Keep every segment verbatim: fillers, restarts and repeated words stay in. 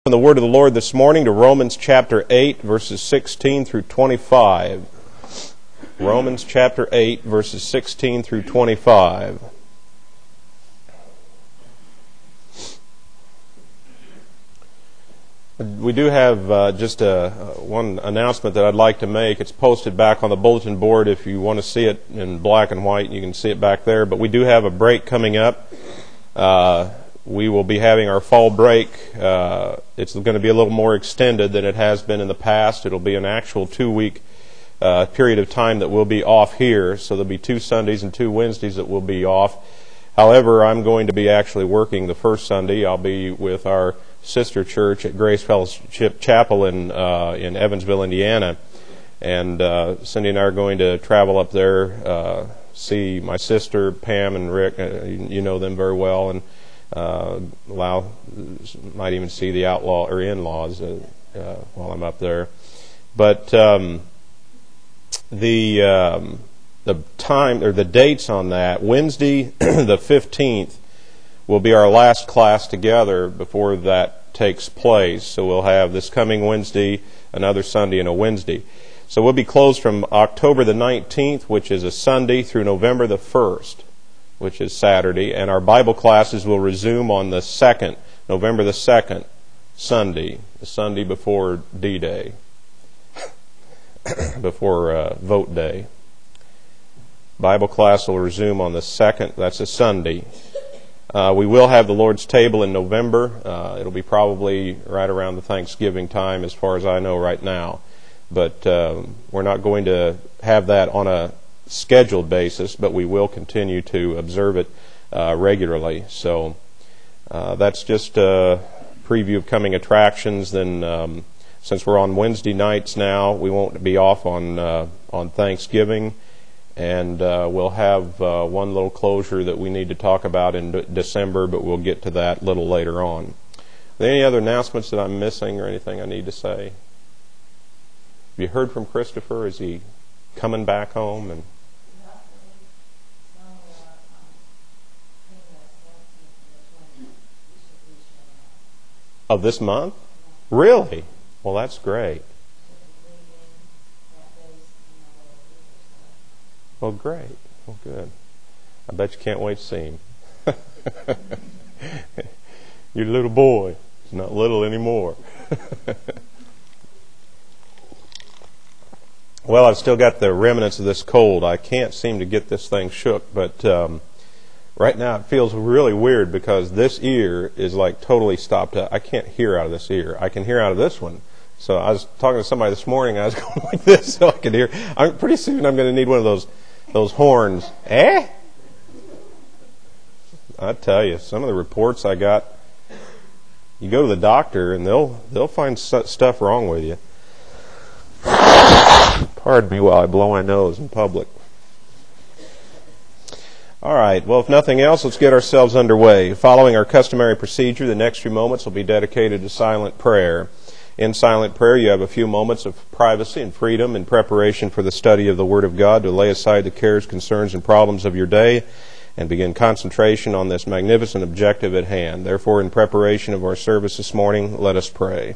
From the word of the Lord this morning to Romans chapter eight, verses sixteen through twenty-five. Romans chapter eight, verses sixteen through twenty-five. We do have uh, just a, one announcement that I'd like to make. It's posted back on the bulletin board. If you want to see it in black and white, you can see it back there. But we do have a break coming up. Uh, we will be having our fall break. Uh, it's going to be a little more extended than it has been in the past. It'll be an actual two-week uh, period of time that we'll be off here. So there'll be two Sundays and two Wednesdays that we'll be off. However, I'm going to be actually working the first Sunday. I'll be with our sister church at Grace Fellowship Chapel in uh, in Evansville, Indiana, and uh, Cindy and I are going to travel up there, uh, see my sister Pam and Rick. Uh, you know them very well, and uh, allow might even see the outlaw or in-laws uh, uh, while I'm up there. But um, the um, the time or the dates on that, Wednesday the fifteenth. Will be our last class together before that takes place. So we'll have this coming Wednesday, another Sunday, and a Wednesday. So we'll be closed from October the nineteenth, which is a Sunday, through November the first, which is Saturday. And our Bible classes will resume on the second, November the second, Sunday, the Sunday before D-Day, before uh, Vote Day. Bible class will resume on the second, that's a Sunday. Uh, we will have the Lord's table in November. Uh, it'll be probably right around the Thanksgiving time, as far as I know right now. But um, we're not going to have that on a scheduled basis, but we will continue to observe it uh, regularly. So uh, that's just a preview of coming attractions. Then, um, since we're on Wednesday nights now, we won't be off on uh, on Thanksgiving. And uh, we'll have uh, one little closure that we need to talk about in de- December, but we'll get to that a little later on. Are there any other announcements that I'm missing or anything I need to say? Have you heard from Christopher? Is he coming back home? And of this month? Really? Well, that's great. Well, great. Well, good. I bet you can't wait to see him. Your little boy. He's not little anymore. Well, I've still got the remnants of this cold. I can't seem to get this thing shook, but um, right now it feels really weird because this ear is like totally stopped up. I can't hear out of this ear. I can hear out of this one. So I was talking to somebody this morning. I was going like this so I could hear. I'm, pretty soon I'm going to need one of those those horns. Eh? I tell you, some of the reports I got. You go to the doctor and they'll they'll find stuff wrong with you. Pardon me while I blow my nose in public. All right. Well, if nothing else, let's get ourselves underway. Following our customary procedure, the next few moments will be dedicated to silent prayer. In silent prayer, you have a few moments of privacy and freedom in preparation for the study of the Word of God to lay aside the cares, concerns, and problems of your day and begin concentration on this magnificent objective at hand. Therefore, in preparation of our service this morning, let us pray.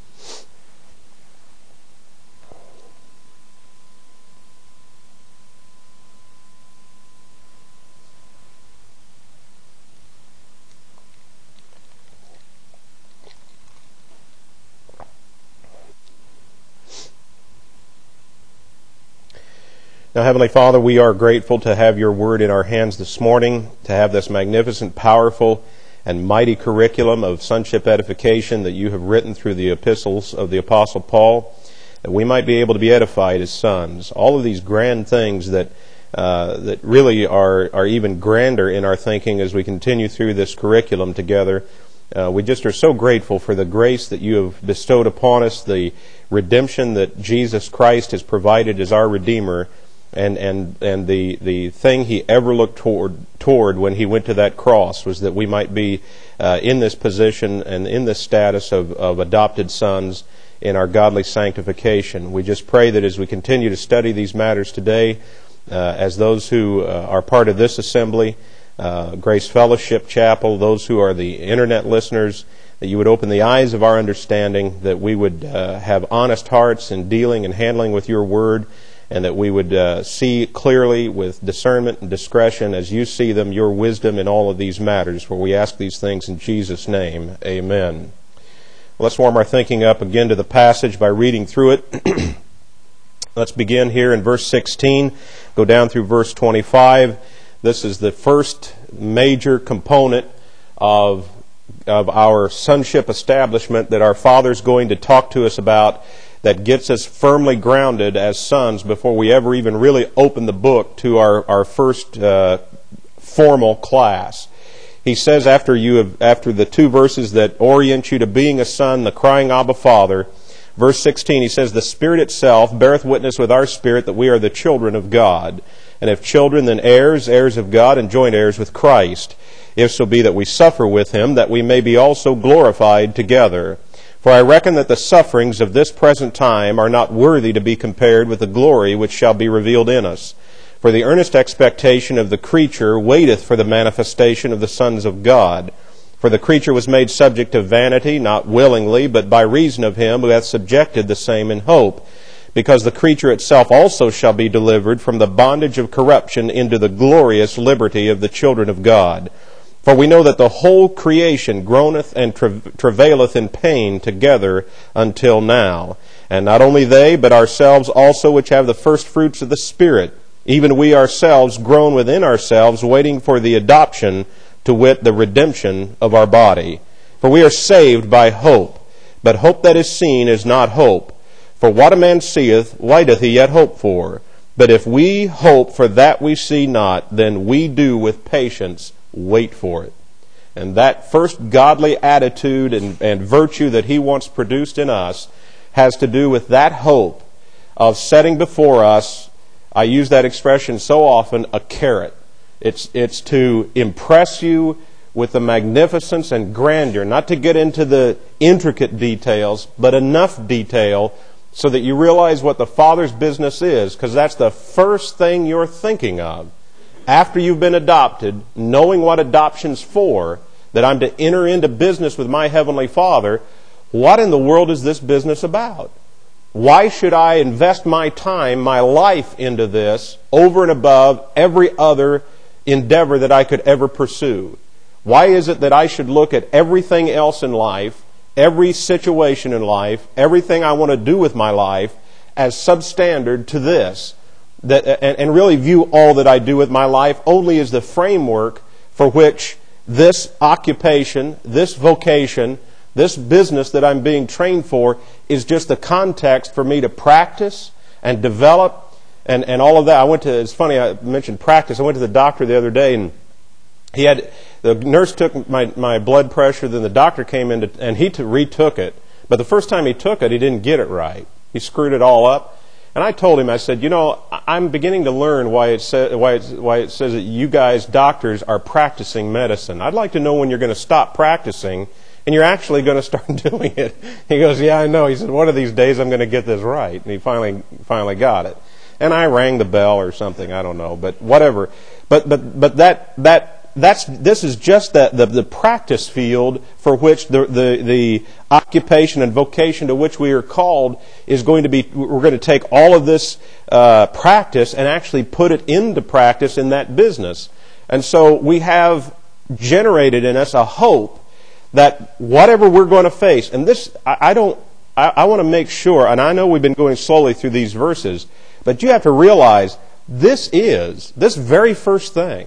Now, Heavenly Father, we are grateful to have your word in our hands this morning, to have this magnificent, powerful, and mighty curriculum of sonship edification that you have written through the epistles of the Apostle Paul, that we might be able to be edified as sons. All of these grand things that uh, that really are, are even grander in our thinking as we continue through this curriculum together. Uh, we just are so grateful for the grace that you have bestowed upon us, the redemption that Jesus Christ has provided as our Redeemer, And and and the the thing he ever looked toward toward when he went to that cross was that we might be uh, in this position and in this status of, of adopted sons in our godly sanctification. We just pray that as we continue to study these matters today, uh, as those who uh, are part of this assembly, uh, Grace Fellowship Chapel, those who are the internet listeners, that you would open the eyes of our understanding, that we would uh, have honest hearts in dealing and handling with your word, and that we would uh, see clearly with discernment and discretion as you see them, your wisdom in all of these matters. For we ask these things in Jesus' name. Amen. Well, let's warm our thinking up again to the passage by reading through it. Let's begin here in verse sixteen, go down through verse twenty-five. This is the first major component of, of our sonship establishment that our Father's going to talk to us about, that gets us firmly grounded as sons before we ever even really open the book to our, our first uh, formal class. He says after you have, after the two verses that orient you to being a son, the crying Abba Father, verse sixteen, he says, "The Spirit itself beareth witness with our spirit that we are the children of God. And if children, then heirs, heirs of God, and joint heirs with Christ, if so be that we suffer with him, that we may be also glorified together. For I reckon that the sufferings of this present time are not worthy to be compared with the glory which shall be revealed in us. For the earnest expectation of the creature waiteth for the manifestation of the sons of God. For the creature was made subject to vanity, not willingly, but by reason of him who hath subjected the same in hope. Because the creature itself also shall be delivered from the bondage of corruption into the glorious liberty of the children of God. For we know that the whole creation groaneth and tra- travaileth in pain together until now. And not only they, but ourselves also, which have the first fruits of the Spirit, even we ourselves groan within ourselves, waiting for the adoption, to wit, the redemption of our body. For we are saved by hope. But hope that is seen is not hope. For what a man seeth, why doth he yet hope for? But if we hope for that we see not, then we do with patience wait for it." And that first godly attitude and, and virtue that he wants produced in us has to do with that hope of setting before us, I use that expression so often, a carrot. It's, it's to impress you with the magnificence and grandeur, not to get into the intricate details, but enough detail so that you realize what the Father's business is, because that's the first thing you're thinking of. After you've been adopted, knowing what adoption's for, that I'm to enter into business with my Heavenly Father, what in the world is this business about? Why should I invest my time, my life into this over and above every other endeavor that I could ever pursue? Why is it that I should look at everything else in life, every situation in life, everything I want to do with my life as substandard to this? That, and, and really view all that I do with my life only as the framework for which this occupation, this vocation, this business that I'm being trained for is just the context for me to practice and develop and, and all of that. I went to, it's funny, I mentioned practice. I went to the doctor the other day, and he had, the nurse took my, my blood pressure, then the doctor came in to, and he t- retook it. But the first time he took it, he didn't get it right. He screwed it all up. And I told him, I said, you know, I'm beginning to learn why it, sa- why, it's, why it says that you guys, doctors, are practicing medicine. I'd like to know when you're going to stop practicing and you're actually going to start doing it. He goes, yeah, I know. He said, one of these days I'm going to get this right. And he finally finally got it. And I rang the bell or something, I don't know, but whatever. But but but that that that's this is just the, the, the practice field for which the, the the occupation and vocation to which we are called is going to be. We're going to take all of this uh, practice and actually put it into practice in that business. And so we have generated in us a hope that whatever we're going to face, and this I, I don't. I, I want to make sure, and I know we've been going slowly through these verses, but you have to realize this is this very first thing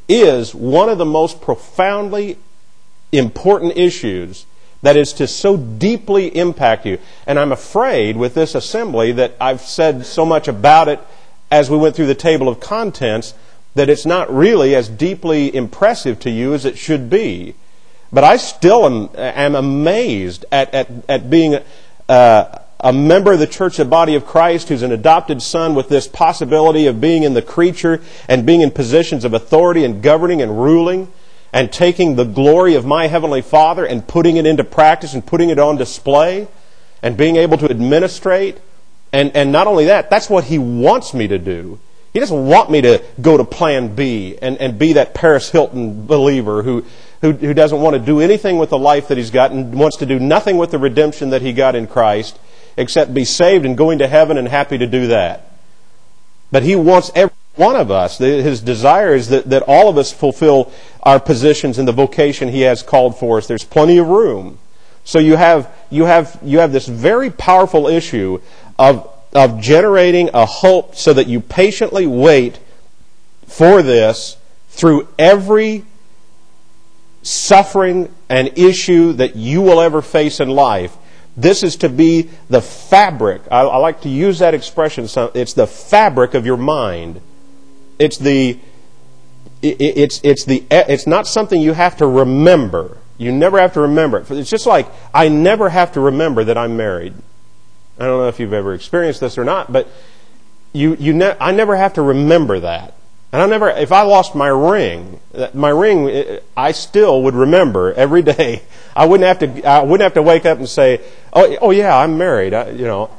is one of the most profoundly important issues that is to so deeply impact you. And I'm afraid with this assembly that I've said so much about it as we went through the table of contents that it's not really as deeply impressive to you as it should be. But I still am, am amazed at, at, at being uh, a member of the church, the body of Christ, who's an adopted son with this possibility of being in the creature and being in positions of authority and governing and ruling and taking the glory of my Heavenly Father and putting it into practice and putting it on display and being able to administrate. And, and not only that, that's what He wants me to do. He doesn't want me to go to plan B and, and be that Paris Hilton believer who who, who doesn't want to do anything with the life that he's got and wants to do nothing with the redemption that he got in Christ except be saved and going to heaven and happy to do that. But he wants every one of us. His desire is that, that all of us fulfill our positions in the vocation he has called for us. There's plenty of room. So you have you have you have this very powerful issue of of generating a hope so that you patiently wait for this through every suffering and issue that you will ever face in life. This is to be the fabric. I, I like to use that expression. It's the fabric of your mind. It's the it, it's it's the it's not something you have to remember. You never have to remember it. It's just like I never have to remember that I'm married. I don't know if you've ever experienced this or not, but you you ne- I never have to remember that. And I never, if I lost my ring, my ring, I still would remember every day. I wouldn't have to. I wouldn't have to wake up and say, "Oh, oh yeah, I'm married." I, you know,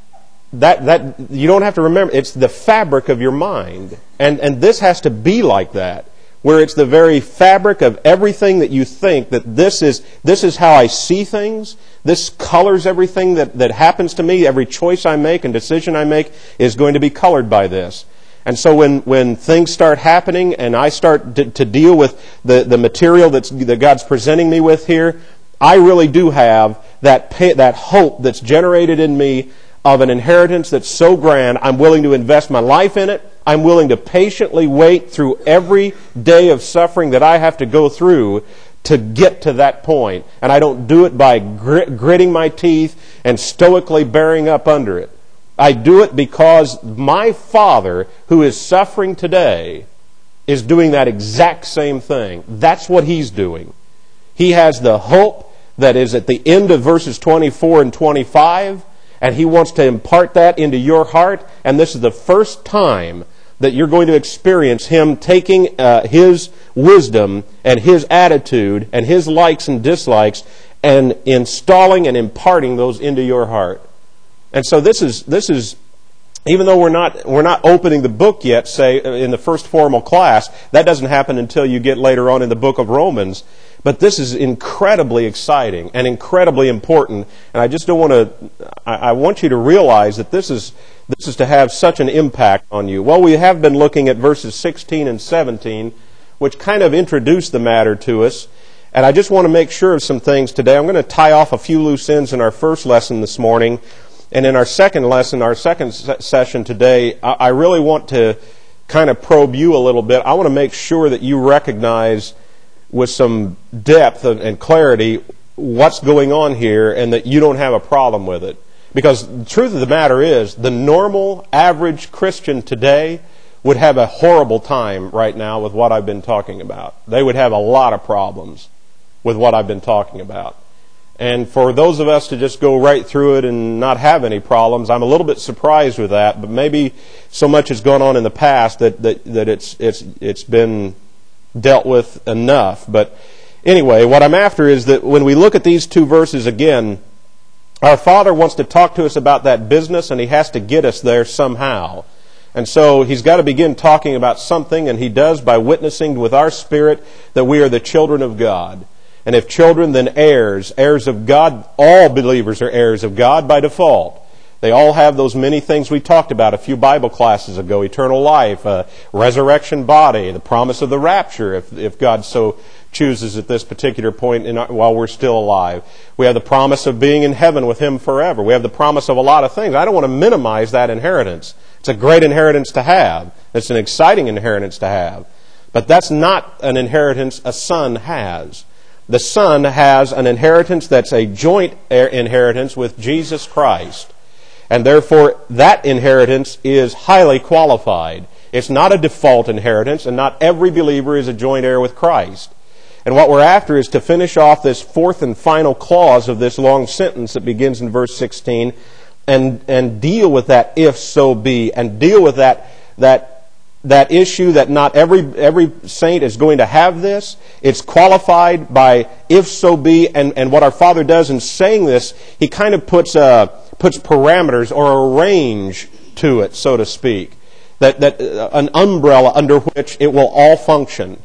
that that you don't have to remember. It's the fabric of your mind, and and this has to be like that, where it's the very fabric of everything that you think that this is. This is how I see things. This colors everything that that happens to me. Every choice I make and decision I make is going to be colored by this. And so when, when things start happening and I start to, to deal with the, the material that's, that God's presenting me with here, I really do have that pay, that hope that's generated in me of an inheritance that's so grand, I'm willing to invest my life in it. I'm willing to patiently wait through every day of suffering that I have to go through to get to that point. And I don't do it by grit, gritting my teeth and stoically bearing up under it. I do it because my Father, who is suffering today, is doing that exact same thing. That's what He's doing. He has the hope that is at the end of verses twenty-four and twenty-five, and He wants to impart that into your heart. And this is the first time that you're going to experience Him taking uh, His wisdom and His attitude and His likes and dislikes and installing and imparting those into your heart. And so this is this is, even though we're not we're not opening the book yet, say in the first formal class, that doesn't happen until you get later on in the book of Romans. But this is incredibly exciting and incredibly important. And I just don't want to. I, I want you to realize that this is this is to have such an impact on you. Well, we have been looking at verses sixteen and seventeen, which kind of introduce the matter to us. And I just want to make sure of some things today. I'm going to tie off a few loose ends in our first lesson this morning. And in our second lesson, our second session today, I really want to kind of probe you a little bit. I want to make sure that you recognize with some depth and clarity what's going on here and that you don't have a problem with it. Because the truth of the matter is, the normal, average Christian today would have a horrible time right now with what I've been talking about. They would have a lot of problems with what I've been talking about. And for those of us to just go right through it and not have any problems, I'm a little bit surprised with that. But maybe so much has gone on in the past that that, that it's it's it's been dealt with enough. But anyway, what I'm after is that when we look at these two verses again, our Father wants to talk to us about that business, and He has to get us there somehow. And so He's got to begin talking about something, and He does by witnessing with our spirit that we are the children of God. And if children, then heirs, heirs of God. All believers are heirs of God by default. They all have those many things we talked about a few Bible classes ago: eternal life, a resurrection body, the promise of the rapture, if if God so chooses at this particular point in our, while we're still alive. We have the promise of being in heaven with Him forever. We have the promise of a lot of things. I don't want to minimize that inheritance. It's a great inheritance to have. It's an exciting inheritance to have. But that's not an inheritance a son has. The Son has an inheritance that's a joint inheritance with Jesus Christ. And therefore, that inheritance is highly qualified. It's not a default inheritance, and not every believer is a joint heir with Christ. And what we're after is to finish off this fourth and final clause of this long sentence that begins in verse sixteen and, and deal with that if so be, and deal with that that that issue that not every every saint is going to have this. It's qualified by if so be, and, and what our Father does in saying this, He kind of puts uh, puts parameters or a range to it, so to speak, that that uh, an umbrella under which it will all function.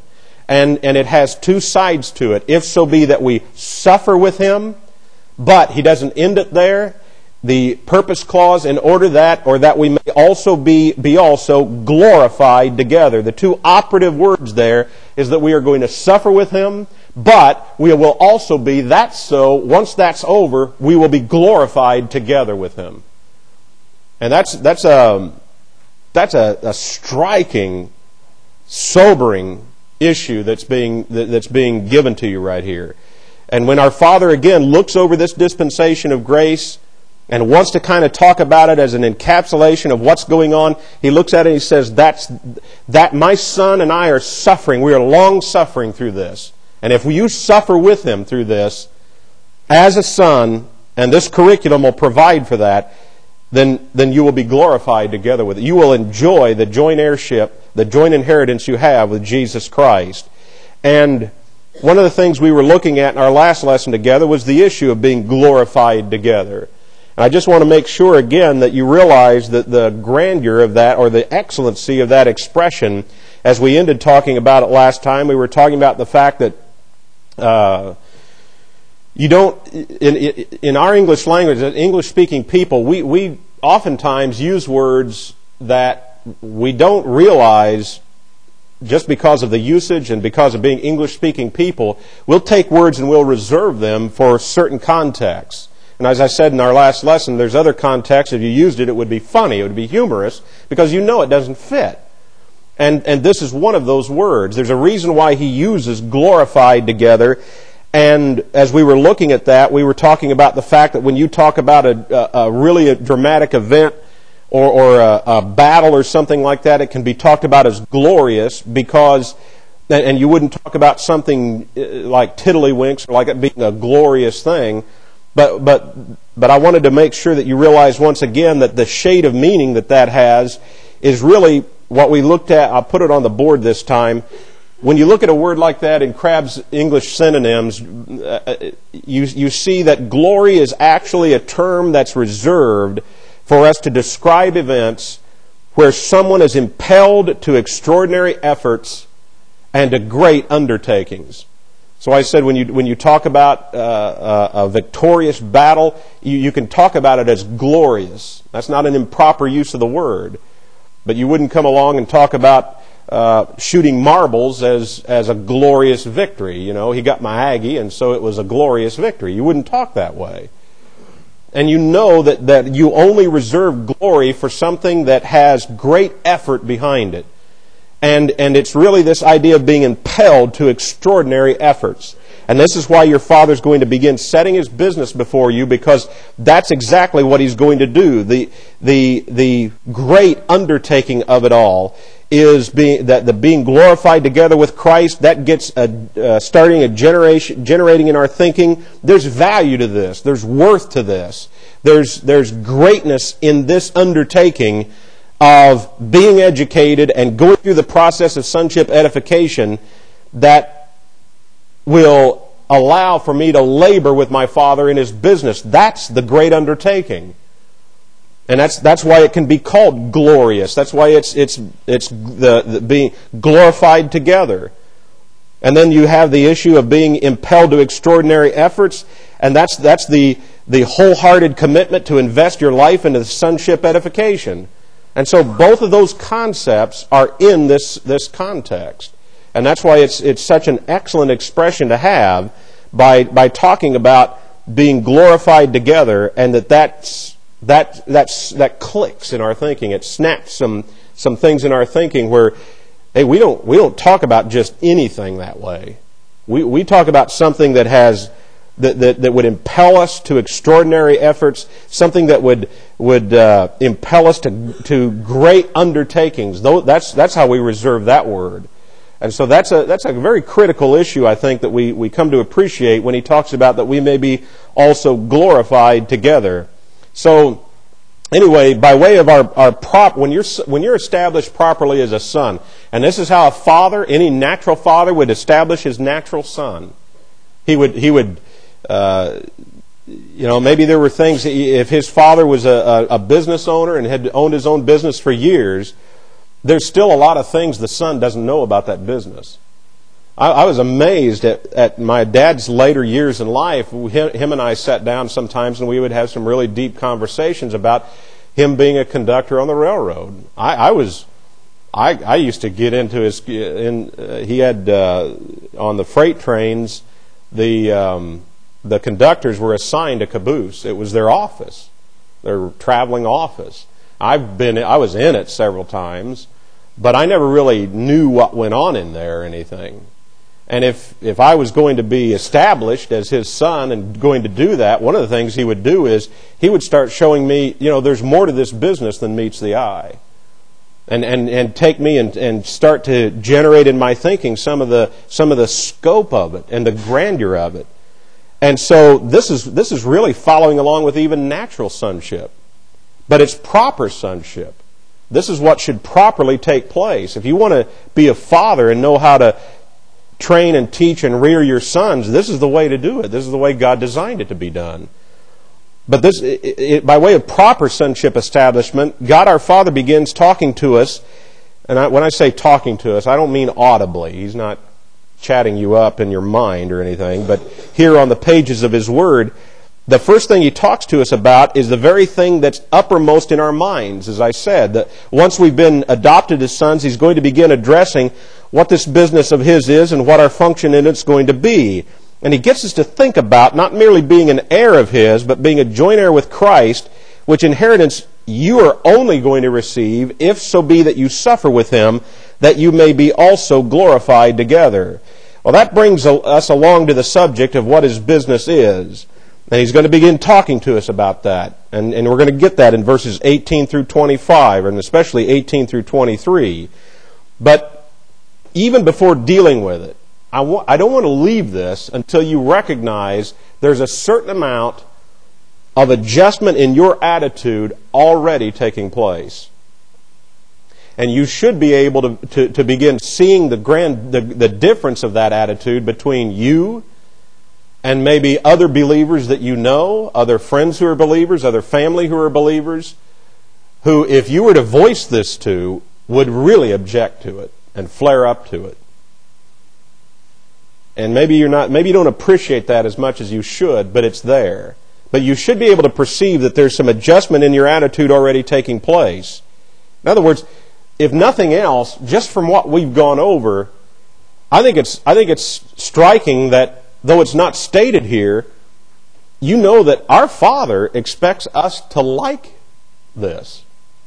And, and it has two sides to it. If so be that we suffer with Him, but He doesn't end it there. The purpose clause, in order that, or that we may also be, be also glorified together. The two operative words there is that we are going to suffer with Him, but we will also be, that's so, once that's over, we will be glorified together with Him. And that's, that's a, that's a, a striking, sobering issue that's being, that's being given to you right here. And when our Father again looks over this dispensation of grace and wants to kind of talk about it as an encapsulation of what's going on, He looks at it and He says, "That's that my Son and I are suffering. We are long suffering through this. And if you suffer with Him through this, as a son, and this curriculum will provide for that, then, then you will be glorified together with it. You will enjoy the joint heirship, the joint inheritance you have with Jesus Christ." And one of the things we were looking at in our last lesson together was the issue of being glorified together. And I just want to make sure again that you realize that the grandeur of that, or the excellency of that expression, as we ended talking about it last time, we were talking about the fact that uh, you don't, in, in our English language, as English-speaking people, we, we oftentimes use words that we don't realize just because of the usage and because of being English-speaking people. We'll take words and we'll reserve them for certain contexts. And as I said in our last lesson, there's other contexts. If you used it, it would be funny, it would be humorous, because you know it doesn't fit. And, and this is one of those words. There's a reason why He uses glorified together. And as we were looking at that, we were talking about the fact that when you talk about a, a, a really a dramatic event or, or a, a battle or something like that, it can be talked about as glorious because, and you wouldn't talk about something like tiddlywinks or like it being a glorious thing. But, but, but I wanted to make sure that you realize once again that the shade of meaning that that has is really what we looked at. I'll put it on the board this time. When you look at a word like that in Crabb's English synonyms, uh, you, you see that glory is actually a term that's reserved for us to describe events where someone is impelled to extraordinary efforts and to great undertakings. So I said when you when you talk about uh, a, a victorious battle, you, you can talk about it as glorious. That's not an improper use of the word. But you wouldn't come along and talk about uh, shooting marbles as, as a glorious victory. You know, he got my Aggie, and so it was a glorious victory. You wouldn't talk that way. And you know that, that you only reserve glory for something that has great effort behind it. And, and it's really this idea of being impelled to extraordinary efforts. And this is why your Father's going to begin setting His business before you, because that's exactly what He's going to do. The, the, the great undertaking of it all is being, that the being glorified together with Christ. That gets a, uh, starting a generation, generating in our thinking. There's value to this. There's worth to this. There's, there's greatness in this undertaking of being educated and going through the process of sonship edification that will allow for me to labor with my Father in His business. That's the great undertaking. And that's that's why it can be called glorious. That's why it's it's it's the, the being glorified together. And then you have the issue of being impelled to extraordinary efforts, and that's that's the the wholehearted commitment to invest your life into the sonship edification. And so both of those concepts are in this, this context. And that's why it's it's such an excellent expression to have by by talking about being glorified together, and that that's, that that's, that clicks in our thinking. It snaps some some things in our thinking where, hey, we don't we don't talk about just anything that way. We we talk about something that has That, that, that would impel us to extraordinary efforts, something that would would uh, impel us to to great undertakings. Though that's that's how we reserve that word, and so that's a that's a very critical issue, I think, that we, we come to appreciate when he talks about that we may be also glorified together. So anyway, by way of our our prop, when you're when you're established properly as a son, and this is how a father, any natural father, would establish his natural son. He would he would. Uh, you know, maybe there were things, if his father was a, a, a business owner and had owned his own business for years, there's still a lot of things the son doesn't know about that business. I, I was amazed at, at my dad's later years in life. Him, him and I sat down sometimes, and we would have some really deep conversations about him being a conductor on the railroad. I, I was, I, I used to get into his. In uh, he had uh, on the freight trains, the um, the conductors were assigned a caboose. It was their office, their traveling office. I've been, I was in it several times, but I never really knew what went on in there or anything. And if, if I was going to be established as his son and going to do that, one of the things he would do is he would start showing me, you know, there's more to this business than meets the eye. And, and, and take me and, and start to generate in my thinking some of the, some of the scope of it and the grandeur of it. And so this is, this is really following along with even natural sonship. But it's proper sonship. This is what should properly take place. If you want to be a father and know how to train and teach and rear your sons, this is the way to do it. This is the way God designed it to be done. But this, it, it, by way of proper sonship establishment, God our Father begins talking to us. And I, when I say talking to us, I don't mean audibly. He's not chatting you up in your mind or anything. But here on the pages of His Word, the first thing He talks to us about is the very thing that's uppermost in our minds, as I said. That once we've been adopted as sons, He's going to begin addressing what this business of His is and what our function in it's going to be. And He gets us to think about not merely being an heir of His, but being a joint heir with Christ, which inheritance you are only going to receive, if so be that you suffer with Him, that you may be also glorified together. Well, that brings us along to the subject of what His business is. And He's going to begin talking to us about that. And, and we're going to get that in verses eighteen through twenty-five, and especially eighteen through twenty-three. But even before dealing with it, I, wa- I don't want to leave this until you recognize there's a certain amount of adjustment in your attitude already taking place. And you should be able to, to, to begin seeing the, grand, the, the difference of that attitude between you and maybe other believers that you know, other friends who are believers, other family who are believers, who, if you were to voice this to, would really object to it and flare up to it. And maybe you're not, maybe you don't appreciate that as much as you should, but it's there. But you should be able to perceive that there's some adjustment in your attitude already taking place. In other words, if nothing else, just from what we've gone over, I think it's, I think it's striking that though it's not stated here, you know that our Father expects us to like this.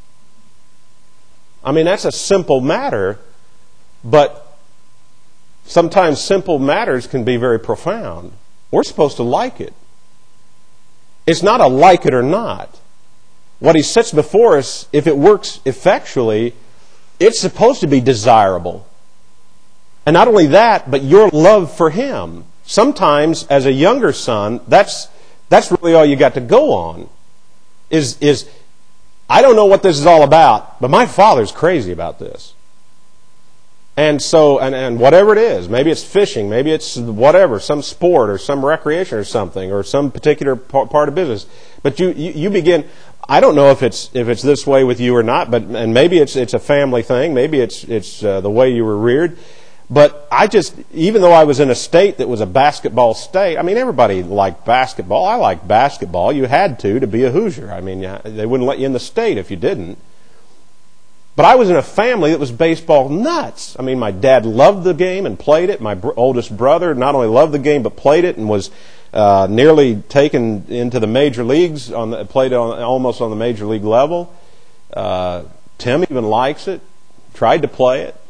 I mean, that's a simple matter, but sometimes simple matters can be very profound. We're supposed to like it. It's not a like it or not. What He sets before us, if it works effectually, it's supposed to be desirable. And not only that, but your love for Him. Sometimes, as a younger son, that's that's really all you got to go on. Is is I don't know what this is all about, but my father's crazy about this. And so, and, and whatever it is, maybe it's fishing, maybe it's whatever, some sport or some recreation or something, or some particular part of business. But you, you, you begin. I don't know if it's if it's this way with you or not, but and maybe it's it's a family thing, maybe it's it's uh, the way you were reared. But I just, even though I was in a state that was a basketball state, I mean, everybody liked basketball. I liked basketball. You had to, to be a Hoosier. I mean, they wouldn't let you in the state if you didn't. But I was in a family that was baseball nuts. I mean, my dad loved the game and played it. My br- oldest brother not only loved the game, but played it and was uh, nearly taken into the major leagues, on the, played on, almost on the major league level. Uh, Tim even likes it, tried to play it.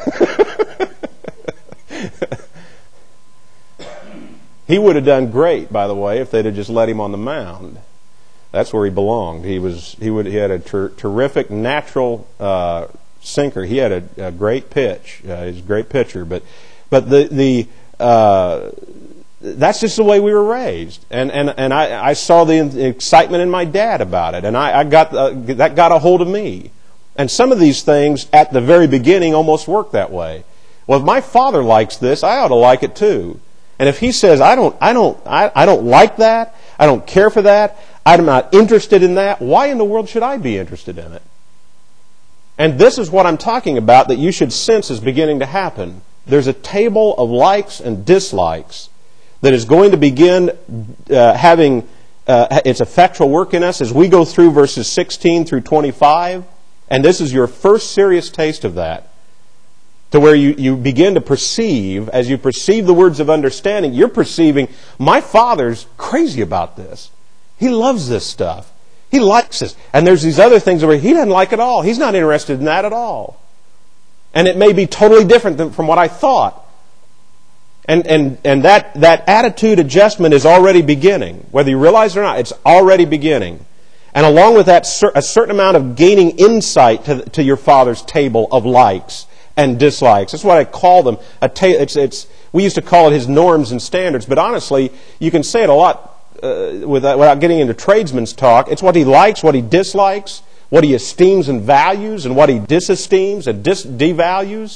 He would have done great, by the way, if they'd have just let him on the mound. That's where he belonged. He was he would he had a ter- terrific natural uh, sinker. He had a, a great pitch. Uh, he's a great pitcher, but but the the uh, that's just the way we were raised. And and and I, I saw the excitement in my dad about it, and I, I got uh, that got a hold of me. And some of these things at the very beginning almost work that way. Well, if my father likes this, I ought to like it too. And if he says, I don't, I don't, I, I don't like that, I don't care for that, I'm not interested in that, why in the world should I be interested in it? And this is what I'm talking about that you should sense is beginning to happen. There's a table of likes and dislikes that is going to begin uh, having uh, its effectual work in us as we go through verses sixteen through twenty-five. And this is your first serious taste of that. To where you, you begin to perceive, as you perceive the words of understanding, you're perceiving, my Father's crazy about this. He loves this stuff. He likes this. And there's these other things where He doesn't like at all. He's not interested in that at all. And it may be totally different than from what I thought. And and and that, that attitude adjustment is already beginning. Whether you realize it or not, it's already beginning. And along with that, a certain amount of gaining insight to, to your Father's table of likes and dislikes. That's what I call them. A ta- it's, it's, we used to call it His norms and standards, but honestly, you can say it a lot uh, without, without getting into tradesman's talk. It's what He likes, what He dislikes, what He esteems and values, and what He disesteems and dis- devalues.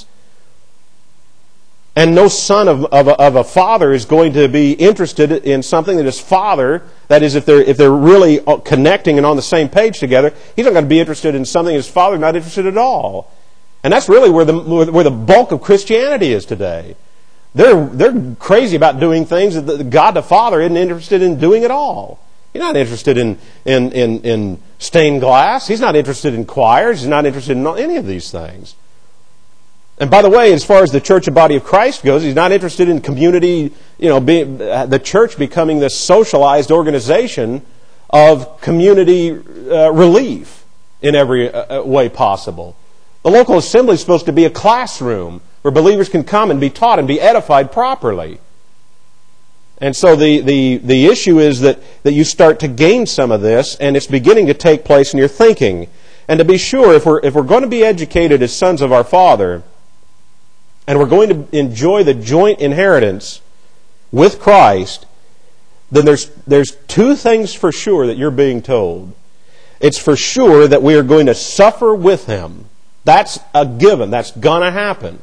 And no son of, of, a, of a father is going to be interested in something that his father, that is, if they're, if they're really connecting and on the same page together, he's not going to be interested in something his father's not interested at all. And that's really where the where the bulk of Christianity is today. They're they're crazy about doing things that God the Father isn't interested in doing at all. He's not interested in in in, in stained glass. He's not interested in choirs. He's not interested in any of these things. And by the way, as far as the church and body of Christ goes, He's not interested in community. You know, be, the church becoming this socialized organization of community uh, relief in every uh, way possible. The local assembly is supposed to be a classroom where believers can come and be taught and be edified properly. And so the, the, the issue is that, that you start to gain some of this, and it's beginning to take place in your thinking. And to be sure, if we're, if we're going to be educated as sons of our Father, and we're going to enjoy the joint inheritance with Christ, then there's, there's two things for sure that you're being told. It's for sure that we are going to suffer with Him. That's a given. That's going to happen.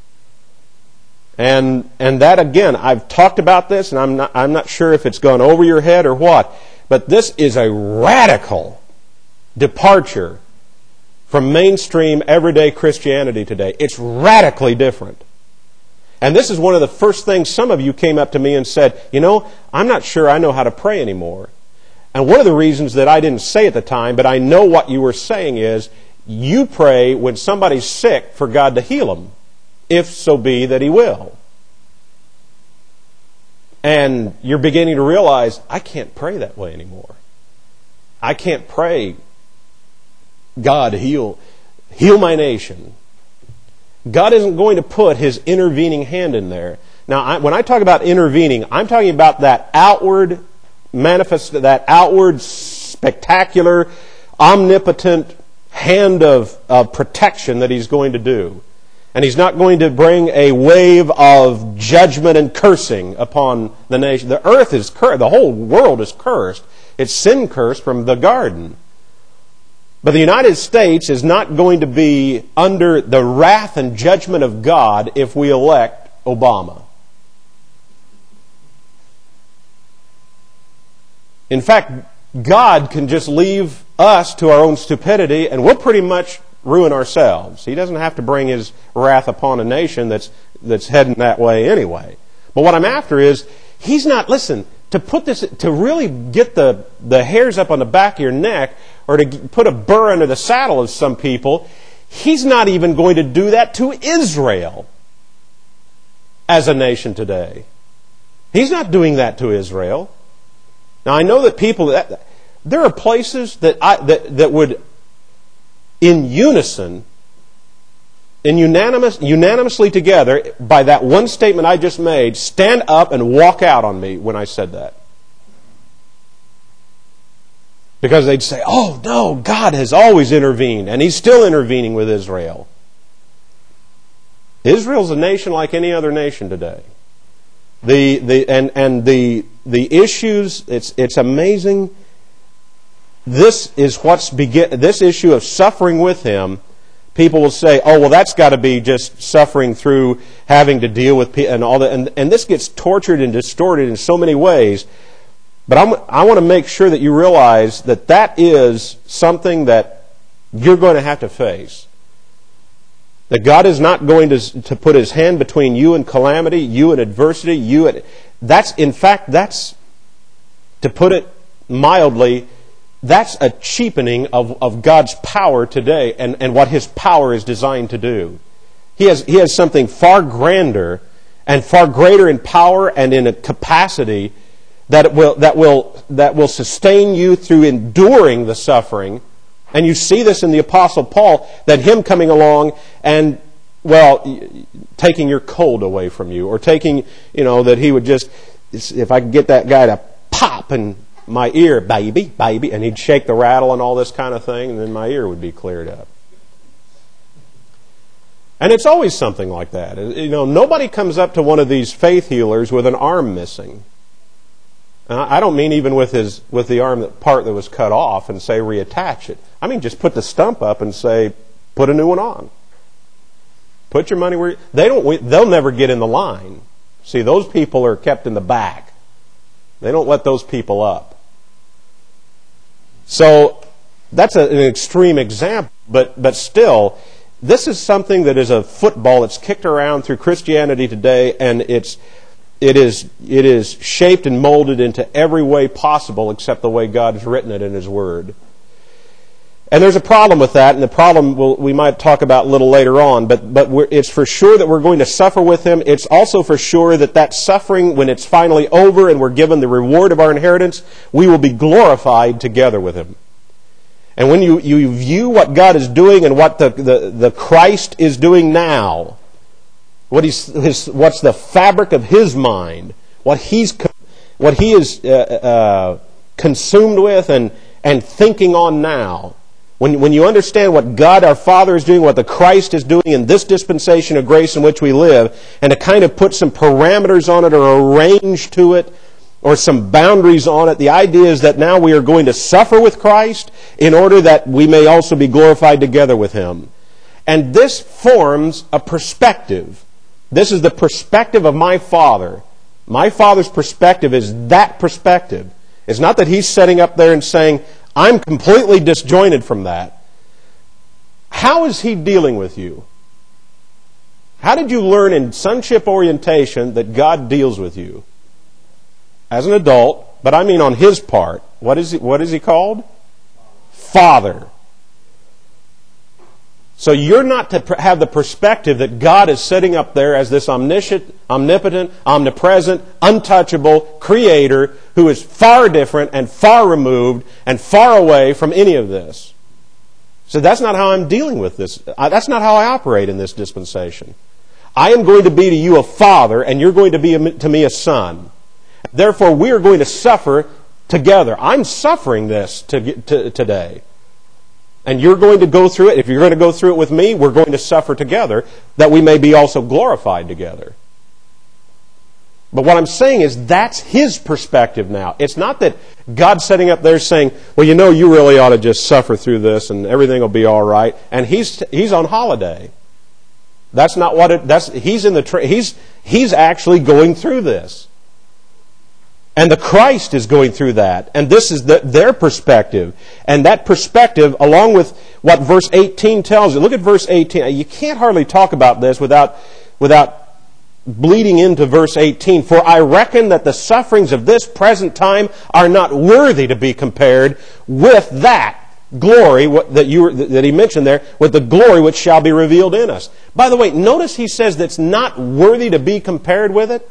And and that, again, I've talked about this, and I'm not, I'm not sure if it's gone over your head or what, but this is a radical departure from mainstream everyday Christianity today. It's radically different. And this is one of the first things some of you came up to me and said, you know, I'm not sure I know how to pray anymore. And one of the reasons that I didn't say at the time, but I know what you were saying is, you pray when somebody's sick for God to heal them, if so be that He will. And you're beginning to realize, I can't pray that way anymore. I can't pray, God, heal, heal my nation. God isn't going to put His intervening hand in there. Now, I, when I talk about intervening, I'm talking about that outward manifest, that outward spectacular, omnipotent hand of, of protection that He's going to do. And He's not going to bring a wave of judgment and cursing upon the nation. The earth is cursed. The whole world is cursed. It's sin cursed from the garden. But the United States is not going to be under the wrath and judgment of God if we elect Obama. In fact, God can just leave us to our own stupidity, and we'll pretty much ruin ourselves. He doesn't have to bring His wrath upon a nation that's that's heading that way anyway. But what I'm after is, He's not, listen, to put this, to really get the, the hairs up on the back of your neck, or to put a burr under the saddle of some people, He's not even going to do that to Israel as a nation today. He's not doing that to Israel. Now, I know that people, that, there are places that I, that, that would, in unison, in unanimous, unanimously together, by that one statement I just made, stand up and walk out on me when I said that. Because they'd say, oh no, God has always intervened, and He's still intervening with Israel. Israel's a nation like any other nation today. The the and and the the issues, it's it's amazing. This is what's begin this issue of suffering with Him. People will say, oh, well, that's got to be just suffering through having to deal with people and all that. And, and this gets tortured and distorted in so many ways. But I'm, I want to make sure that you realize that that is something that you're going to have to face. That God is not going to, to put His hand between you and calamity, you and adversity, you and... That's, in fact, that's, to put it mildly, that's a cheapening of, of God's power today and, and what His power is designed to do. He has, he has something far grander and far greater in power and in a capacity that will, that will, that will sustain you through enduring the suffering. And you see this in the Apostle Paul, that him coming along and, well, taking your cold away from you, or taking, you know, that he would just, if I could get that guy to pop in my ear, baby, baby, and he'd shake the rattle and all this kind of thing, and then my ear would be cleared up. And it's always something like that. You know, nobody comes up to one of these faith healers with an arm missing. I don't mean even with his with the arm that part that was cut off and say reattach it. I mean just put the stump up and say put a new one on. Put your money where you, they don't. They'll never get in the line. See, those people are kept in the back. They don't let those people up. So that's a, an extreme example, but but still, this is something that is a football that's kicked around through Christianity today, and it's. It is, it is shaped and molded into every way possible except the way God has written it in His Word. And there's a problem with that, and the problem we'll, we might talk about a little later on, but, but we're, it's for sure that we're going to suffer with Him. It's also for sure that that suffering, when it's finally over and we're given the reward of our inheritance, we will be glorified together with Him. And when you, you view what God is doing and what the, the, the Christ is doing now, What he's, his, what's the fabric of His mind, what he's, what he is uh, uh, consumed with and, and thinking on now. When, when you understand what God our Father is doing, what the Christ is doing in this dispensation of grace in which we live, and to kind of put some parameters on it or a range to it, or some boundaries on it, the idea is that now we are going to suffer with Christ in order that we may also be glorified together with Him. And this forms a perspective. This is the perspective of my Father. My Father's perspective is that perspective. It's not that He's sitting up there and saying, I'm completely disjointed from that. How is He dealing with you? How did you learn in sonship orientation that God deals with you? As an adult, but I mean on His part. What is he, what is He called? Father. So you're not to have the perspective that God is sitting up there as this omniscient, omnipotent, omnipresent, untouchable Creator who is far different and far removed and far away from any of this. So that's not how I'm dealing with this. That's not how I operate in this dispensation. I am going to be to you a father, and you're going to be to me a son. Therefore, we are going to suffer together. I'm suffering this to, to, today. And you're going to go through it. If you're going to go through it with me, we're going to suffer together, that we may be also glorified together. But what I'm saying is that's His perspective now. It's not that God's sitting up there saying, well, you know, you really ought to just suffer through this and everything will be all right. And He's He's on holiday. That's not what it. That's He's in the. Tra- he's He's actually going through this. And the Christ is going through that. And this is the, their perspective. And that perspective, along with what verse eighteen tells you. Look at verse eighteen. You can't hardly talk about this without, without bleeding into verse eighteen. For I reckon that the sufferings of this present time are not worthy to be compared with that glory that, you, that he mentioned there, with the glory which shall be revealed in us. By the way, notice he says that's not worthy to be compared with it.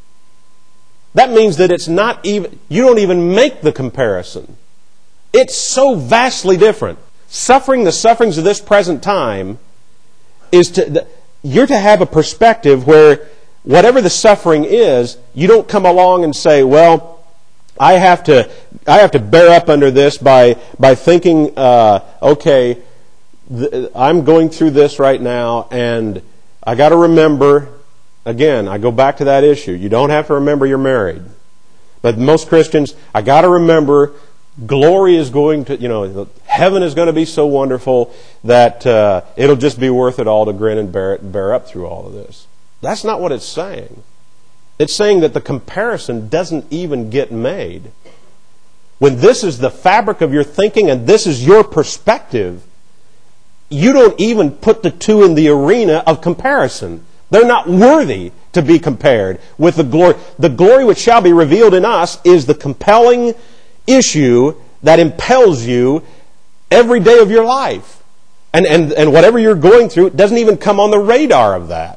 That means that it's not even, you don't even make the comparison. It's so vastly different. Suffering the sufferings of this present time is to, you're to have a perspective where whatever the suffering is, you don't come along and say, well, I have to, I have to bear up under this by, by thinking, uh, okay, th- I'm going through this right now, and I got to remember. Again, I go back to that issue. You don't have to remember you're married. But most Christians, I got to remember glory is going to, you know, heaven is going to be so wonderful that uh, it'll just be worth it all to grin and bear, it, bear up through all of this. That's not what it's saying. It's saying that the comparison doesn't even get made. When this is the fabric of your thinking and this is your perspective, you don't even put the two in the arena of comparison. They're not worthy to be compared with the glory. The glory which shall be revealed in us is the compelling issue that impels you every day of your life. And, and, and whatever you're going through, it doesn't even come on the radar of that.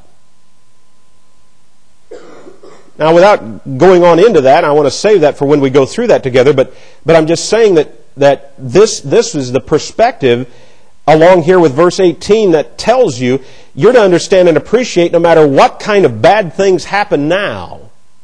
Now, without going on into that, I want to save that for when we go through that together, but, but I'm just saying that, that this, this is the perspective along here with verse eighteen that tells you you're to understand and appreciate no matter what kind of bad things happen now,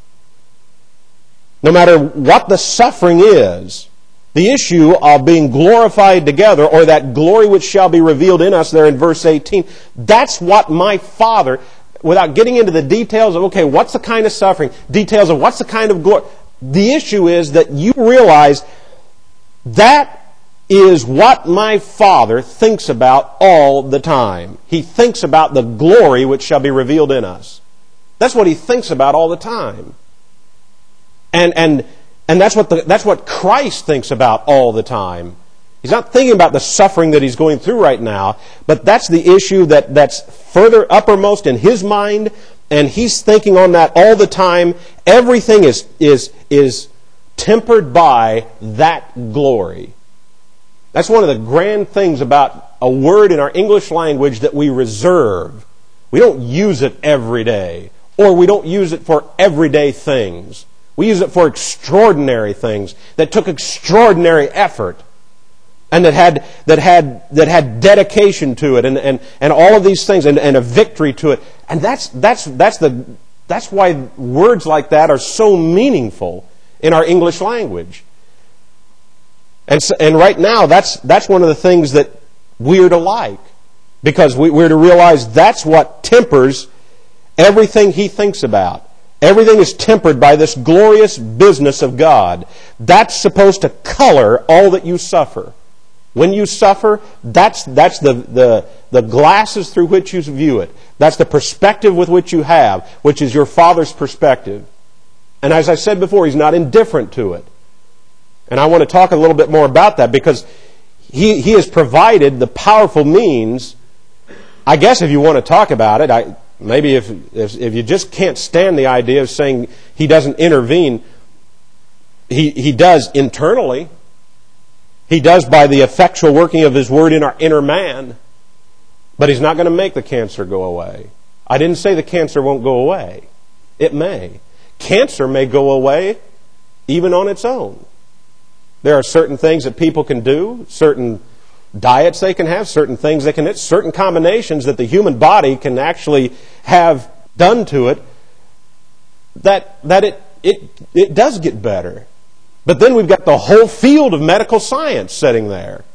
no matter what the suffering is, the issue of being glorified together, or that glory which shall be revealed in us there in verse eighteen, that's what my Father, without getting into the details of, okay, what's the kind of suffering, details of what's the kind of glory, the issue is that you realize that is what my Father thinks about all the time. He thinks about the glory which shall be revealed in us. That's what He thinks about all the time. And and and that's what the, that's what Christ thinks about all the time. He's not thinking about the suffering that He's going through right now, but that's the issue that, that's further uppermost in His mind, and He's thinking on that all the time. Everything is is is tempered by that glory. That's one of the grand things about a word in our English language that we reserve. We don't use it every day, or we don't use it for everyday things. We use it for extraordinary things that took extraordinary effort and that had that had that had dedication to it, and, and, and all of these things, and, and a victory to it. And that's that's that's the that's why words like that are so meaningful in our English language. And so, and right now, that's that's one of the things that we're to like, because we, we're to realize that's what tempers everything He thinks about. Everything is tempered by this glorious business of God. That's supposed to color all that you suffer. When you suffer, that's that's the, the, the glasses through which you view it. That's the perspective with which you have, which is your Father's perspective. And as I said before, He's not indifferent to it. And I want to talk a little bit more about that, because He, he has provided the powerful means. I guess if you want to talk about it, I, maybe if, if if you just can't stand the idea of saying He doesn't intervene, He, he does internally. He does by the effectual working of His Word in our inner man. But He's not going to make the cancer go away. I didn't say the cancer won't go away. It may. Cancer may go away even on its own. There are certain things that people can do, certain diets they can have, certain things they can eat, certain combinations that the human body can actually have done to it, that that it it it does get better. But then we've got the whole field of medical science sitting there.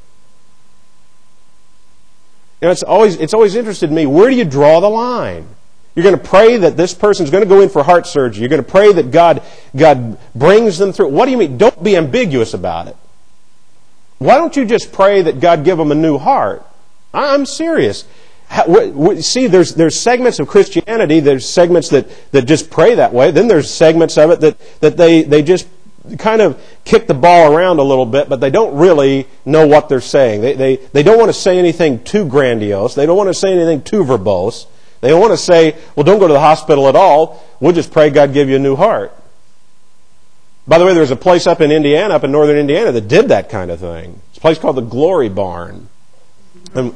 You know, it's always it's always interested me, where do you draw the line? You're going to pray that this person's going to go in for heart surgery. You're going to pray that God, God brings them through. What do you mean? Don't be ambiguous about it. Why don't you just pray that God give them a new heart? I'm serious. See, there's there's segments of Christianity, there's segments that, that just pray that way. Then there's segments of it that, that they, they just kind of kick the ball around a little bit, but they don't really know what they're saying. They, they, they don't want to say anything too grandiose. They don't want to say anything too verbose. They don't want to say, well, don't go to the hospital at all. We'll just pray God give you a new heart. By the way, there's a place up in Indiana, up in northern Indiana, that did that kind of thing. It's a place called the Glory Barn. And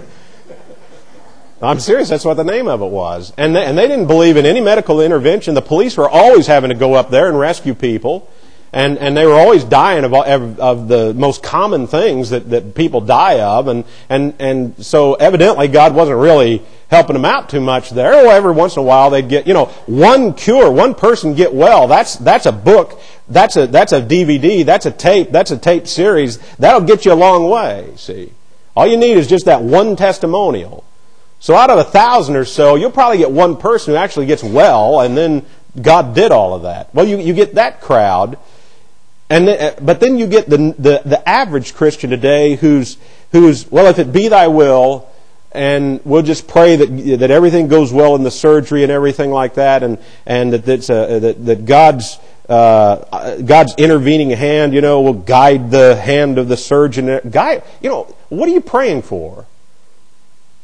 I'm serious, that's what the name of it was. And they, and they didn't believe in any medical intervention. The police were always having to go up there and rescue people. And and they were always dying of, of the most common things that, that people die of. And, and, and so evidently God wasn't really helping them out too much there. Well, every once in a while they'd get, you know, one cure, one person get well. That's that's a book. That's a that's a D V D. That's a tape. That's a tape series. That'll get you a long way, see. All you need is just that one testimonial. So out of a thousand or so, you'll probably get one person who actually gets well, and then God did all of that. Well, you, you get that crowd. And then, but then you get the, the the average Christian today who's who's well, if it be Thy will, and we'll just pray that that everything goes well in the surgery and everything like that, and and that that's a, that that God's uh, God's intervening hand, you know, will guide the hand of the surgeon. Guide, you know, what are you praying for?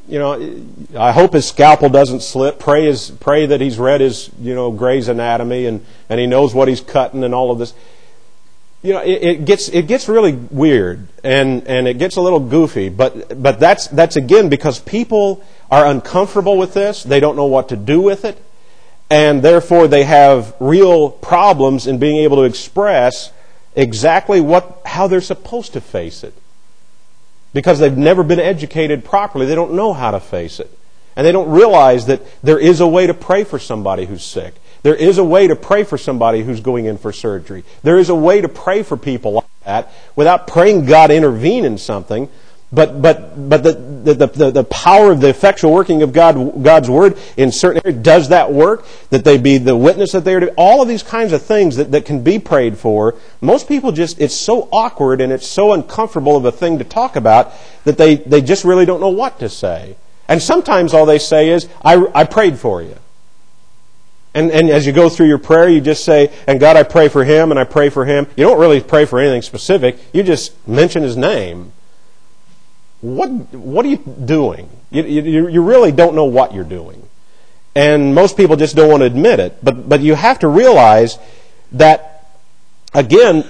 you know, I hope his scalpel doesn't slip. Pray his, pray that he's read his, you know, Gray's Anatomy and, and he knows what he's cutting and all of this. You know, it, it gets it gets really weird and, and it gets a little goofy. But but that's that's again because people are uncomfortable with this. They don't know what to do with it, and therefore they have real problems in being able to express exactly what how they're supposed to face it. Because they've never been educated properly, they don't know how to face it. And they don't realize that there is a way to pray for somebody who's sick. There is a way to pray for somebody who's going in for surgery. There is a way to pray for people like that without praying God intervene in something. But but but the the, the, the power of the effectual working of God God's Word in certain areas, does that work? That they be the witness that they are to, all of these kinds of things that, that can be prayed for. Most people just, it's so awkward and it's so uncomfortable of a thing to talk about that they, they just really don't know what to say. And sometimes all they say is, I, I prayed for you. And, and as you go through your prayer, you just say, and God, I pray for him, and I pray for him. You don't really pray for anything specific. You just mention his name. What what are you doing? You, you, you really don't know what you're doing. And most people just don't want to admit it. But, but you have to realize that, again,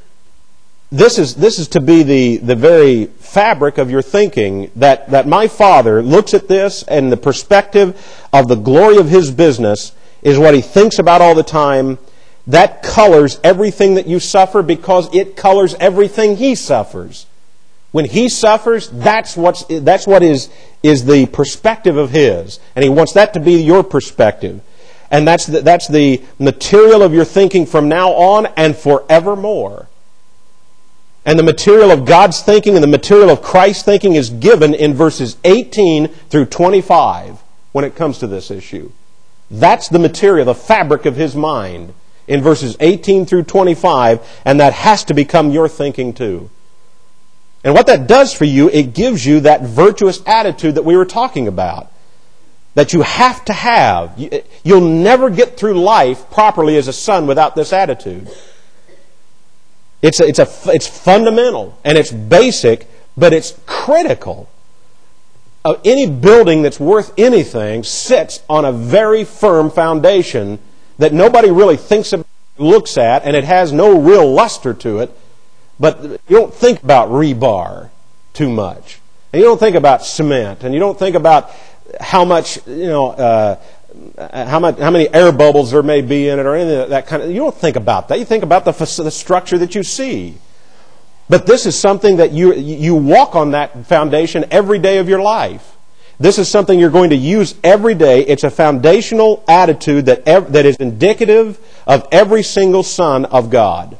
this is this is to be the, the very fabric of your thinking, that, that my Father looks at this and the perspective of the glory of his business is what he thinks about all the time. That colors everything that you suffer because it colors everything he suffers. When he suffers, that's what's that's what is is the perspective of his, and he wants that to be your perspective, and that's the, that's the material of your thinking from now on and forevermore. And the material of God's thinking and the material of Christ's thinking is given in verses eighteen through twenty-five when it comes to this issue. That's the material, the fabric of his mind in verses eighteen through twenty-five, and that has to become your thinking too. And what that does for you, it gives you that virtuous attitude that we were talking about, that you have to have. You'll never get through life properly as a son without this attitude. It's a, it's a, it's fundamental and it's basic, but it's critical. Uh, any building that's worth anything sits on a very firm foundation that nobody really thinks about, looks at, and it has no real luster to it. But you don't think about rebar too much. And you don't think about cement. And you don't think about how much, you know, uh, how much, how many air bubbles there may be in it or anything of that kind of. You don't think about that. You think about the, the structure that you see. But this is something that you you walk on that foundation every day of your life. This is something you're going to use every day. It's a foundational attitude that ev- that is indicative of every single son of God.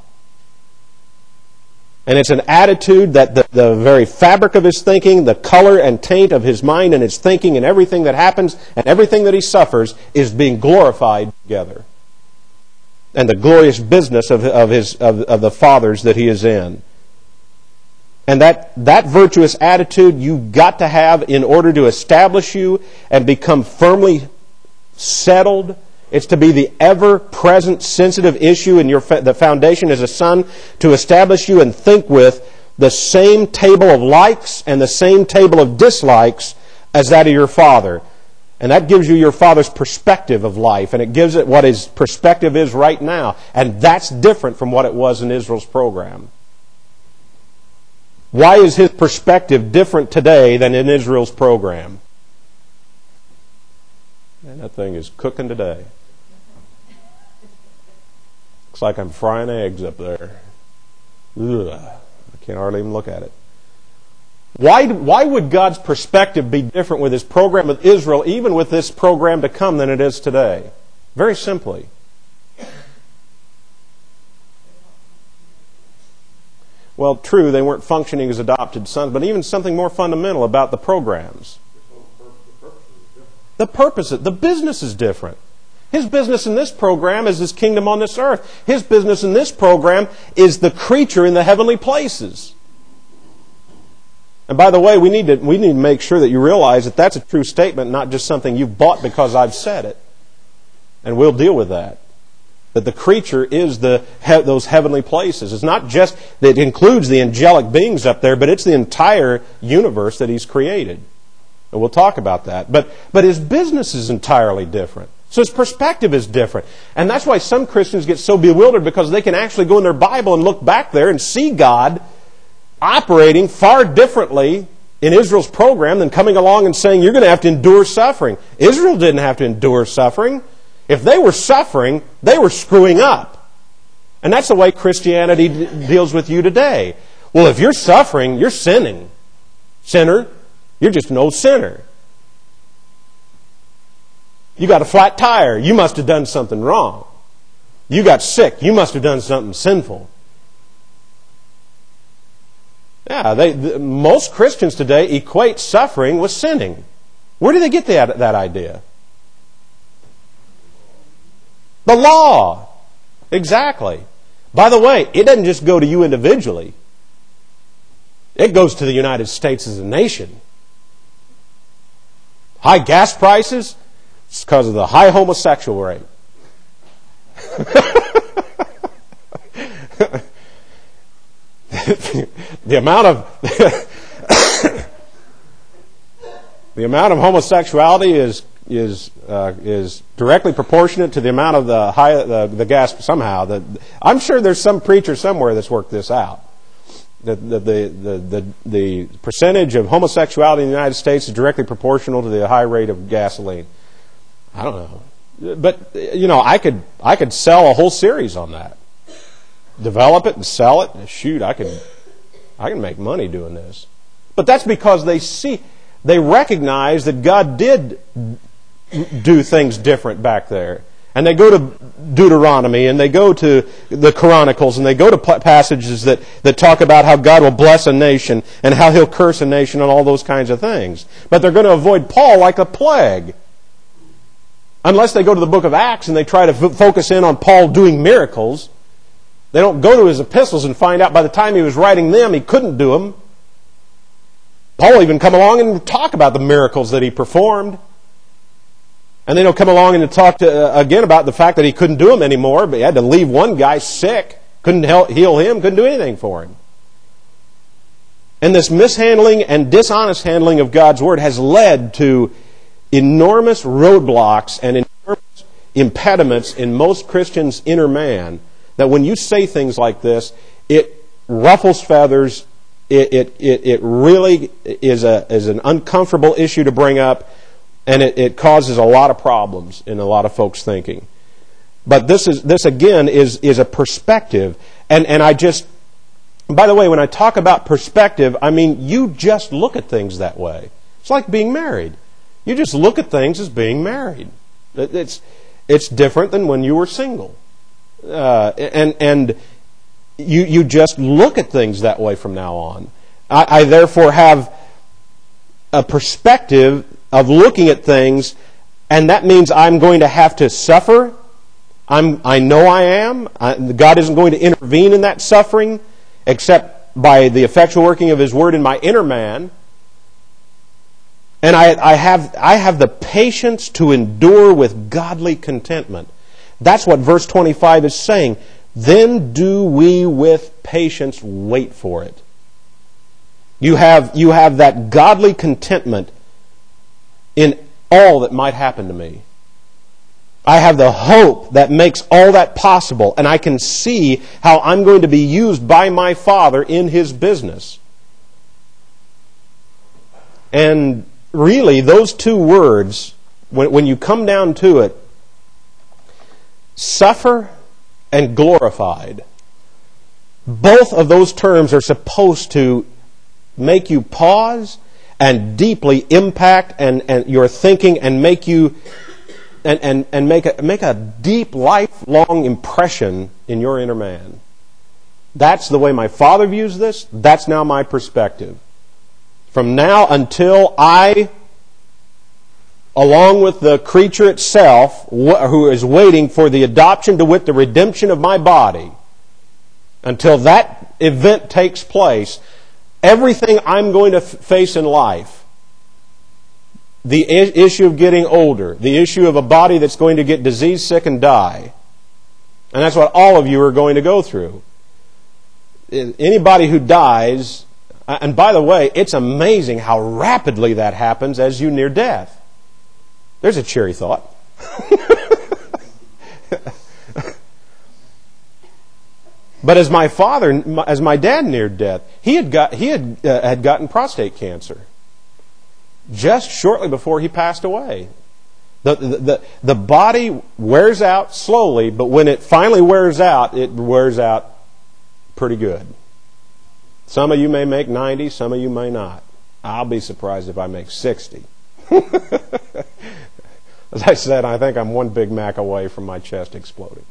And it's an attitude that the, the very fabric of his thinking, the color and taint of his mind and his thinking and everything that happens and everything that he suffers is being glorified together. And the glorious business of, of, his, of, of the fathers that he is in. And that, that virtuous attitude you've got to have in order to establish you and become firmly settled. It's to be the ever-present sensitive issue in your the foundation as a son to establish you and think with the same table of likes and the same table of dislikes as that of your father. And that gives you your father's perspective of life, and it gives it what his perspective is right now. And that's different from what it was in Israel's program. Why is his perspective different today than in Israel's program? And that thing is cooking today. Looks like I'm frying eggs up there. Ugh, I can't hardly even look at it. Why, why would God's perspective be different with his program with Israel, even with this program to come, than it is today? Very simply. Well, true, they weren't functioning as adopted sons, but even something more fundamental about the programs. The purpose, the business is different. His business in this program is his kingdom on this earth. His business in this program is the creature in the heavenly places. And by the way, we need to we need to make sure that you realize that that's a true statement, not just something you've bought because I've said it. And we'll deal with that. That the creature is the those heavenly places. It's not just that it includes the angelic beings up there, but it's the entire universe that he's created. And we'll talk about that. But, but his business is entirely different. So his perspective is different. And that's why some Christians get so bewildered, because they can actually go in their Bible and look back there and see God operating far differently in Israel's program than coming along and saying, you're going to have to endure suffering. Israel didn't have to endure suffering. If they were suffering, they were screwing up. And that's the way Christianity d- deals with you today. Well, if you're suffering, you're sinning. Sinner, you're just an old sinner. You got a flat tire, you must have done something wrong. You got sick, you must have done something sinful. Yeah, they, the, most Christians today equate suffering with sinning. Where do they get that, that idea? The law. Exactly. By the way, it doesn't just go to you individually. It goes to the United States as a nation. High gas prices, it's because of the high homosexual rate. The amount of the amount of homosexuality is is uh, is directly proportionate to the amount of the high the, the gas. Somehow, the, I'm sure there's some preacher somewhere that's worked this out. The the, the the the the percentage of homosexuality in the United States is directly proportional to the high rate of gasoline. I don't know, but you know, I could I could sell a whole series on that. Develop it and sell it. Shoot, I can I can make money doing this. But that's because they see, they recognize that God did do things different back there. And they go to Deuteronomy, and they go to the Chronicles, and they go to passages that, that talk about how God will bless a nation and how He'll curse a nation and all those kinds of things. But they're going to avoid Paul like a plague. Unless they go to the book of Acts and they try to f- focus in on Paul doing miracles. They don't go to his epistles and find out by the time he was writing them, he couldn't do them. Paul even come along and talk about the miracles that he performed. And then he'll come along and talk to, uh, again about the fact that he couldn't do them anymore, but he had to leave one guy sick. Couldn't help, heal him, couldn't do anything for him. And this mishandling and dishonest handling of God's Word has led to enormous roadblocks and enormous impediments in most Christians' inner man, that when you say things like this, it ruffles feathers, it it it, it really is a is an uncomfortable issue to bring up, and it, it causes a lot of problems in a lot of folks' thinking. But this is this again is is a perspective, and and I just, by the way, when I talk about perspective, I mean you just look at things that way. It's like being married. You just look at things as being married. It's it's different than when you were single. Uh, and and you you just look at things that way from now on. I, I therefore have a perspective of looking at things, and that means I'm going to have to suffer. I'm I know I am. I, God isn't going to intervene in that suffering, except by the effectual working of His Word in my inner man. And I, I have I have the patience to endure with godly contentment. That's what verse twenty-five is saying. Then do we with patience wait for it. You have, you have that godly contentment in all that might happen to me. I have the hope that makes all that possible, and I can see how I'm going to be used by my Father in His business. And really, those two words, when, when you come down to it, suffer and glorified, both of those terms are supposed to make you pause and deeply impact and, and your thinking and make you and, and, and make a make a deep lifelong impression in your inner man. That's the way my Father views this. That's now my perspective. From now until I, along with the creature itself, who is waiting for the adoption to wit the redemption of my body, until that event takes place, everything I'm going to face in life, the issue of getting older, the issue of a body that's going to get disease sick and die, and that's what all of you are going to go through. Anybody who dies, And by the way, it's amazing how rapidly that happens as you near death. There's a cheery thought. But as my father, as my dad neared death, he had got he had uh, had gotten prostate cancer just shortly before he passed away. The, the the the body wears out slowly, but when it finally wears out, it wears out pretty good. Some of you may make ninety, some of you may not. I'll be surprised if I make sixty. As I said, I think I'm one Big Mac away from my chest exploding.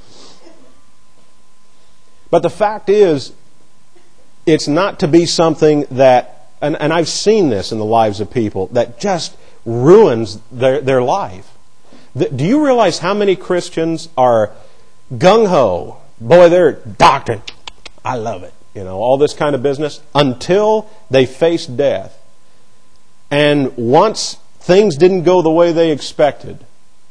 But the fact is, it's not to be something that, and, and I've seen this in the lives of people, that just ruins their, their life. The, do you realize how many Christians are gung-ho? Boy, they're doctrine. I love it. You know, all this kind of business, until they face death. And once things didn't go the way they expected,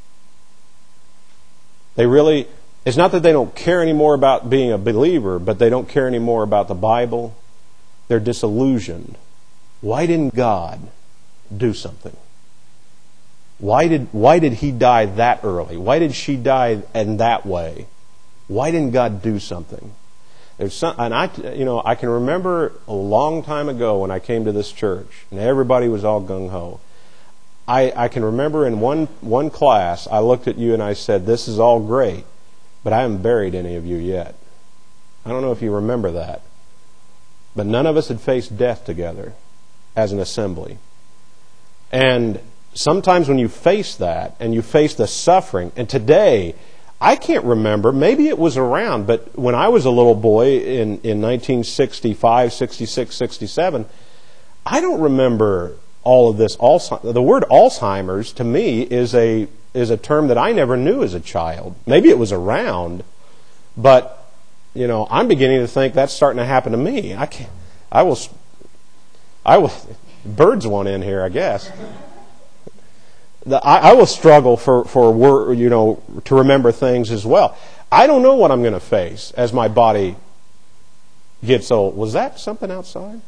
they really... It's not that they don't care anymore about being a believer, but they don't care anymore about the Bible. They're disillusioned. Why didn't God do something? Why did why did he die that early? Why did she die in that way? Why didn't God do something? There's some, and I, you know, I can remember a long time ago when I came to this church, and everybody was all gung ho. I, I can remember in one one class, I looked at you and I said, "This is all great, but I haven't buried any of you yet." I don't know if you remember that. But none of us had faced death together as an assembly. And sometimes when you face that, and you face the suffering, and today, I can't remember, maybe it was around, but when I was a little boy in, in nineteen sixty-five, sixty-six, sixty-seven, I don't remember all of this. The word Alzheimer's, to me, is a is a term that I never knew as a child. Maybe it was around, but, you know, I'm beginning to think that's starting to happen to me. I can't, I will, I will, birds want in here, I guess. The, I, I will struggle for, for word, you know, to remember things as well. I don't know what I'm going to face as my body gets old. Was that something outside?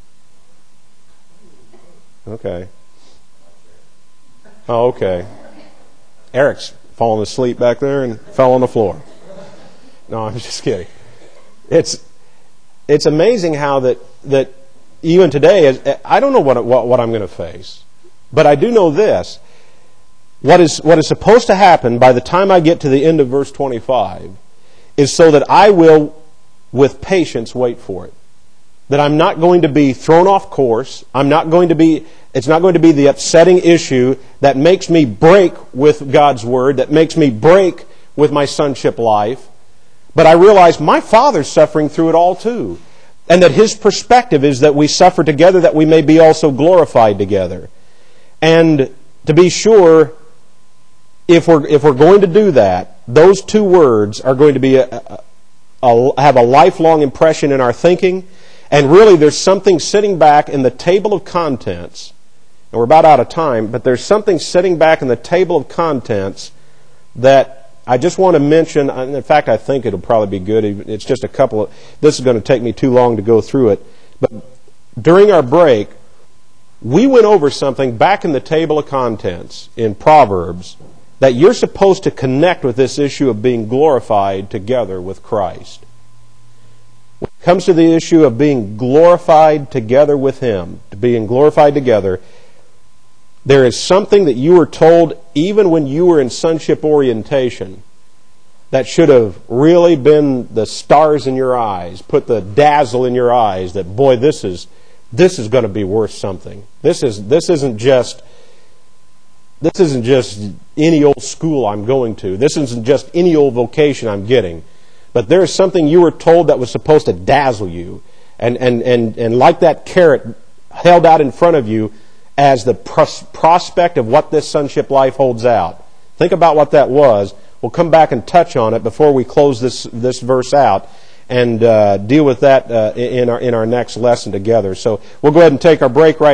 Okay. Oh, okay. Eric's fallen asleep back there and fell on the floor. No, I'm just kidding. It's it's amazing how that that even today, I don't know what what, what I'm going to face, but I do know this: what is what is supposed to happen by the time I get to the end of verse twenty-five is so that I will, with patience, wait for it. That I'm not going to be thrown off course. I'm not going to be, it's not going to be the upsetting issue that makes me break with God's Word, that makes me break with my sonship life. But I realize my Father's suffering through it all too. And that His perspective is that we suffer together, that we may be also glorified together. And to be sure, if we're, if we're going to do that, those two words are going to be a, a, a, have a lifelong impression in our thinking. And really, there's something sitting back in the table of contents, and we're about out of time, but there's something sitting back in the table of contents that I just want to mention. In fact, I think it'll probably be good. It's just a couple of, this is going to take me too long to go through it. But during our break, we went over something back in the table of contents in Proverbs that you're supposed to connect with this issue of being glorified together with Christ. When it comes to the issue of being glorified together with Him, to being glorified together, there is something that you were told even when you were in sonship orientation that should have really been the stars in your eyes, put the dazzle in your eyes that, boy, this is this is going to be worth something. This is this isn't just this isn't just any old school I'm going to. This isn't just any old vocation I'm getting. But there is something you were told that was supposed to dazzle you. And, and, and, and like that carrot held out in front of you as the pros- prospect of what this sonship life holds out. Think about what that was. We'll come back and touch on it before we close this, this verse out and uh, deal with that uh, in, our, in our next lesson together. So we'll go ahead and take our break right